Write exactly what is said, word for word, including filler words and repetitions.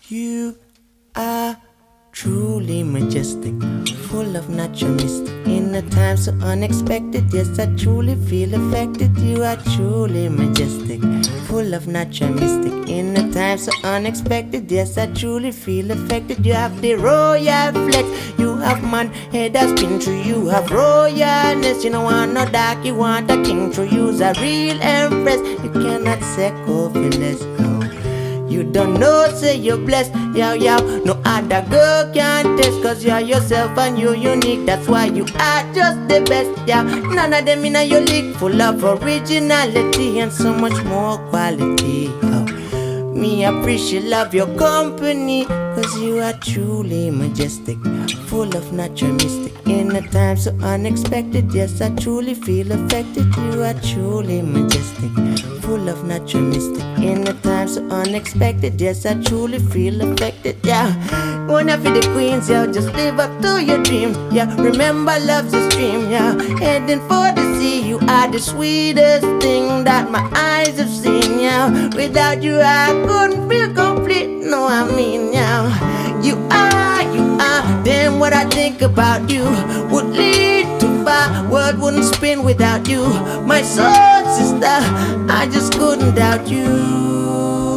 You are truly majestic, full of natural mystic. In a time so unexpected, yes, I truly feel affected. You are truly majestic, full of natural mystic. In a time so unexpected, yes, I truly feel affected. You have the royal flex, you have man head that spin through. You have royalness, you don't want no dark, you want a king through. You's a real empress, you cannot say coffee-less, no. You don't know, say you're blessed, yow yow. No other girl can test, cause you're yourself and you're unique. That's why you are just the best, yeah. None of them in your league, full of originality and so much more quality, yeah. Me appreciate, love your company, cause you are truly majestic, full of natural mystic. In a time so unexpected, yes, I truly feel affected. You are truly majestic, full of natural mystic. In a time so unexpected, yes, I truly feel affected, yeah. One of the queens, yeah, just live up to your dream, yeah. Remember love's a stream, yeah. Heading for the sea, you are the sweetest thing that my eyes have seen, yeah. Without you I couldn't feel complete, no, I mean, yeah. You are, you are, damn what I think about you would lead to far, world wouldn't spin without you. My soul sister, I just couldn't doubt you.